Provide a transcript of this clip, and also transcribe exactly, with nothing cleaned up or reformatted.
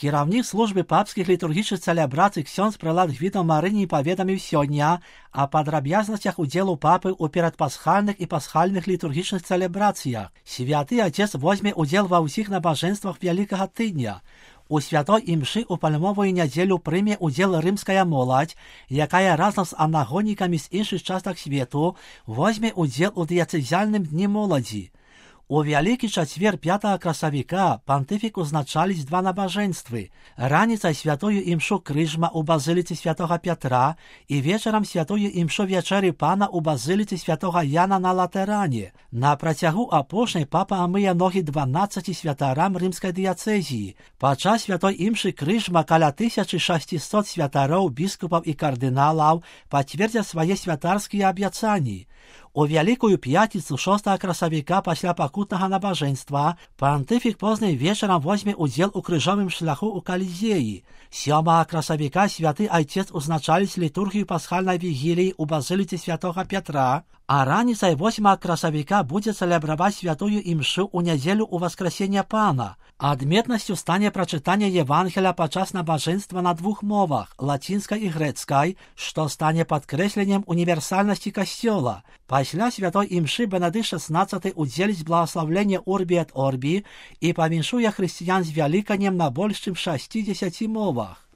Кіраўнік службы папскіх літургічных цэлебрацый ксёндз прэлат Гвідо Марыні паведаміў сёння о падрабязнасцях удзелу папы ў перадпасхальных і пасхальных літургічных цэлебрацыях. Святы Отец возьме удзел ва ўсіх набажэнствах Вялікага тыдня. У святой імшы ў пальмовую нядзелю прыме удзел рымская моладзь, якая разам з анагонікамі з іншых частак свету возьме удзел у дыяцэзіяльным дні моладзі. У Вялікі чацвер пятага красавіка пантыфік узначаліць два набажэнствы. Раніцай святую імшу крыжма ў базыліцы святога Пятра і вечарам святую імшу вячэры пана ў базыліцы святога Яна на Латэране. На працягу апошняй папа амые ногі дванаццаці святарам рымскай дыяцэзіі. Падчас святой імшы крыжма каля тысячы шасцісот святароў, біскупаў і кардыналаў пацвердзяць свае святарскія абяцанні. У Вялікую п'ятніцу шостага красавіка пасля пакутнага набажэнства пантыфік познай вечарам возьме удзел у крыжовым шляху ў Калізеі. Сёмага красавіка святы Айцец узначаліць літургію пасхальнай вігіліі ў базыліцы святога Пятра, а раніцай восьмага красавіка будзе цэлебраваць святую імшу ў нядзелю ў васкрасення пана. Адметнасцю стане прачытанне Евангеля падчас набажэнства на двух мовах, лацінскай і грэцкай, што стане падкрэсленнем універсальнасці касцёла. Пасля святой імшы Бенедыкт шаснаццаты удзеліць благаслаўленне Урбі эт Орбі і павіншуе хрысціян з вяліканнем на больш чым шасцідзесяці мовах.